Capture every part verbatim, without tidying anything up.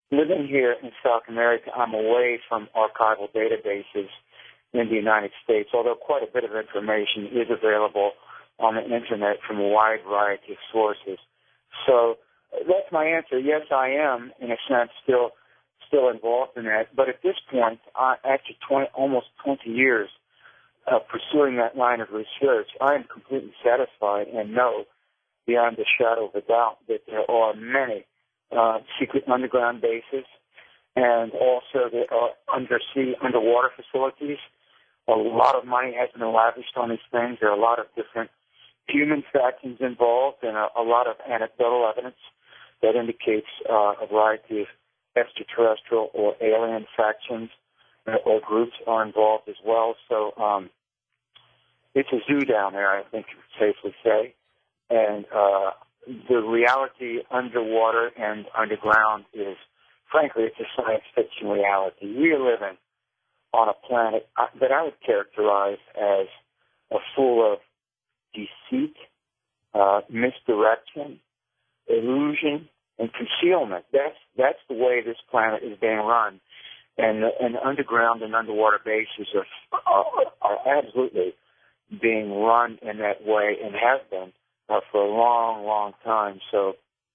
living here in South America, I'm away from archival databases in the United States, although quite a bit of information is available on the Internet from a wide variety of sources. So that's my answer. Yes, I am, in a sense, still still involved in that. But at this point, uh, after twenty, almost twenty years of pursuing that line of research, I am completely satisfied and know beyond a shadow of a doubt that there are many uh, secret underground bases, and also there are undersea, underwater facilities. A lot of money has been lavished on these things. There are a lot of different human factions involved, and a, a lot of anecdotal evidence that indicates uh, a variety of extraterrestrial or alien factions uh, or groups are involved as well. So um, it's a zoo down there, I think you could safely say. And uh, the reality underwater and underground is, frankly, it's a science fiction reality. We are living on a planet that I would characterize as a full of deceit, uh, misdirection, illusion, and concealment. That's that's the way this planet is being run, and and underground and underwater bases are are, are absolutely being run in that way and have been uh, for a long, long time. So,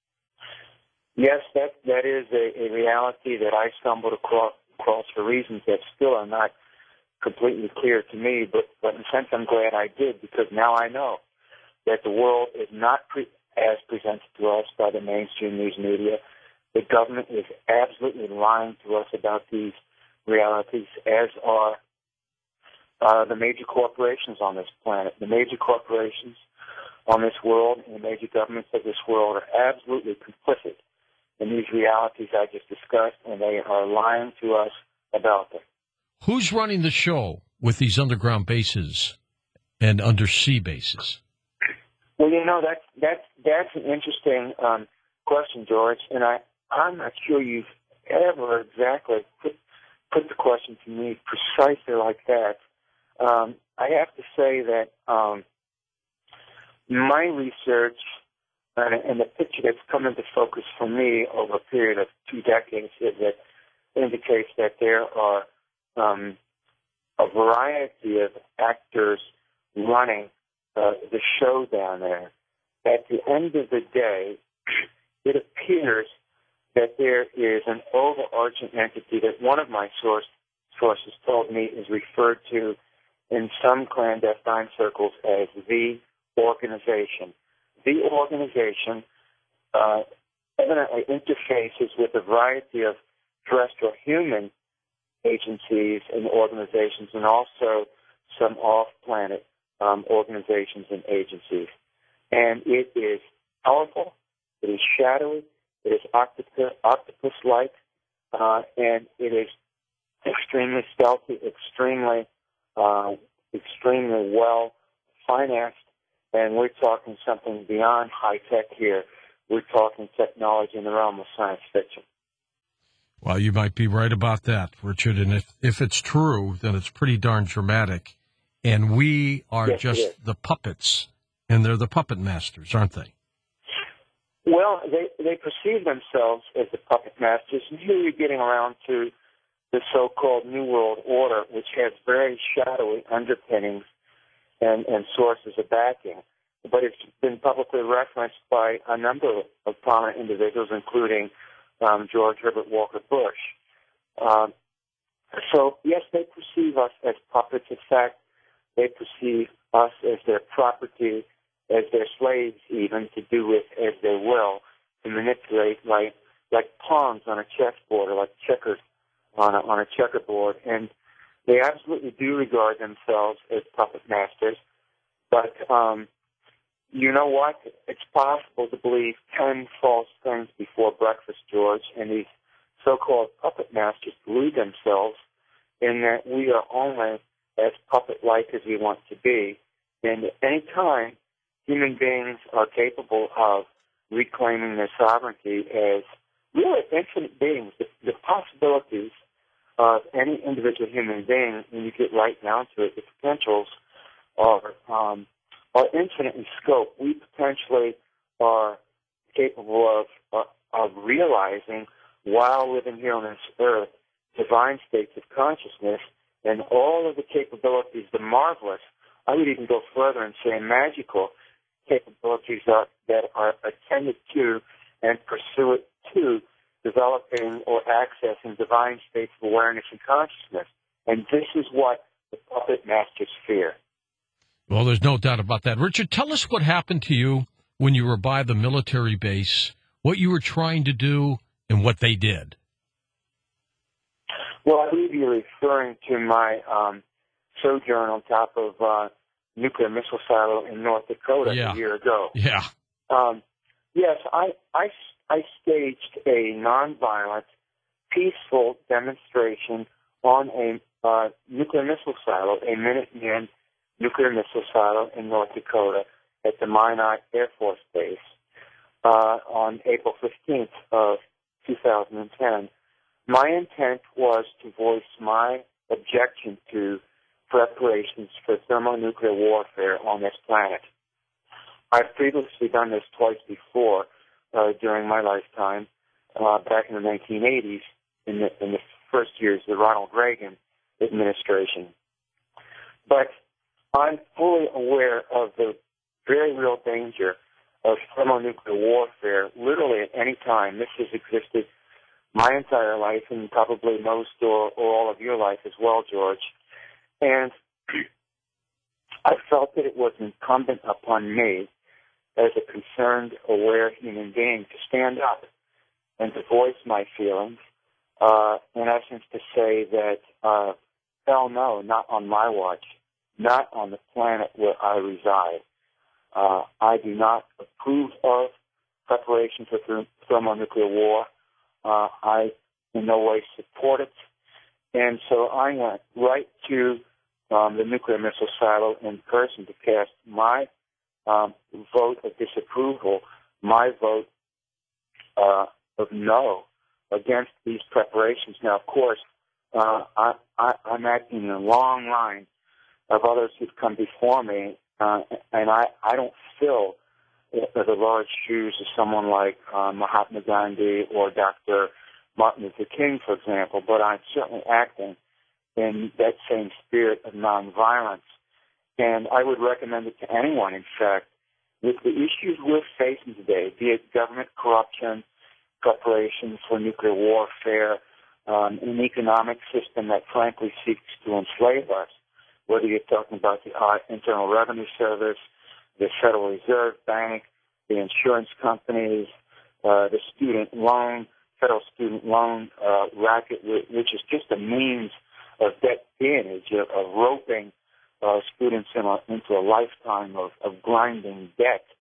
yes, that that is a, a reality that I stumbled across, across for reasons that still are not completely clear to me, but, but in a sense I'm glad I did, because now I know that the world is not pre- as presented to us by the mainstream news media. The government is absolutely lying to us about these realities, as are uh, the major corporations on this planet. The major corporations on this world and the major governments of this world are absolutely complicit in these realities I just discussed, and they are lying to us about them. Who's running the show with these underground bases and undersea bases? Well, you know, that's that's that's an interesting um, question, George, and I I'm not sure you've ever exactly put put the question to me precisely like that. Um, I have to say that um, my research and, and the picture that's come into focus for me over a period of two decades is that indicates that there are um, a variety of actors running uh, the show down there. At the end of the day, it appears that there is an overarching entity that one of my source, sources told me is referred to in some clandestine circles as the organization. The organization uh, evidently interfaces with a variety of terrestrial human agencies and organizations, and also some off-planet um, organizations and agencies. And it is powerful, it is shadowy, it is octopus, octopus-like, uh, and it is extremely stealthy, extremely, uh, extremely well-financed, and we're talking something beyond high-tech here. We're talking technology in the realm of science fiction. Well, you might be right about that, Richard, and if, if it's true, then it's pretty darn dramatic. And we are yes, just the puppets, and they're the puppet masters, aren't they? Well, they, they perceive themselves as the puppet masters, and here you're getting around to the so-called New World Order, which has very shadowy underpinnings and, and sources of backing. But it's been publicly referenced by a number of prominent individuals, including Um, George Herbert Walker Bush. Um, so, yes, they perceive us as puppets. In fact, they perceive us as their property, as their slaves even, to do with as they will, to manipulate like like pawns on a chessboard or like checkers on a, on a checkerboard. And they absolutely do regard themselves as puppet masters. But um you know what? It's possible to believe ten false things before breakfast, George, and these so-called puppet masters delude themselves in that we are only as puppet-like as we want to be. And at any time, human beings are capable of reclaiming their sovereignty as really infinite beings. The, the possibilities of any individual human being, when you get right down to it, the potentials are um, are infinite in scope. We potentially are capable of uh, of realizing while living here on this earth, divine states of consciousness, and all of the capabilities, the marvelous, I would even go further and say magical capabilities are, that are attended to and pursuant to developing or accessing divine states of awareness and consciousness. And this is what the puppet masters fear. Well, there's no doubt about that. Richard, tell us what happened to you when you were by the military base, what you were trying to do, and what they did. Well, I believe you're referring to my um, sojourn on top of uh, nuclear missile silo in North Dakota yeah. a year ago. Yeah. Um, yes, I, I, I staged a nonviolent, peaceful demonstration on a uh, nuclear missile silo, a Minuteman nuclear missile silo in North Dakota at the Minot Air Force Base uh, on April fifteenth of two thousand ten. My intent was to voice my objection to preparations for thermonuclear warfare on this planet. I've previously done this twice before uh, during my lifetime, uh, back in the nineteen eighties, in the, in the first years of the Ronald Reagan administration. But I'm fully aware of the very real danger of thermonuclear warfare literally at any time. This has existed my entire life, and probably most or, or all of your life as well, George. And I felt that it was incumbent upon me as a concerned, aware human being to stand up and to voice my feelings, uh, in essence to say that, uh, hell no, not on my watch, not on the planet where I reside. Uh, I do not approve of preparation for th- thermonuclear war. Uh, I in no way support it. And so I went right to um, the nuclear missile silo in person to cast my um, vote of disapproval, my vote uh, of no against these preparations. Now, of course, uh, I, I, I'm acting in a long line of others who've come before me, uh, and I, I don't fill the large shoes of someone like uh, Mahatma Gandhi or Doctor Martin Luther King, for example, but I'm certainly acting in that same spirit of nonviolence. And I would recommend it to anyone, in fact, with the issues we're facing today, be it government corruption, preparation for nuclear warfare, um, an economic system that frankly seeks to enslave us, whether you're talking about the uh, Internal Revenue Service, the Federal Reserve Bank, the insurance companies, uh, the student loan, federal student loan uh, racket, which is just a means of debt peonage, of, of roping uh, students in a, into a lifetime of, of grinding debt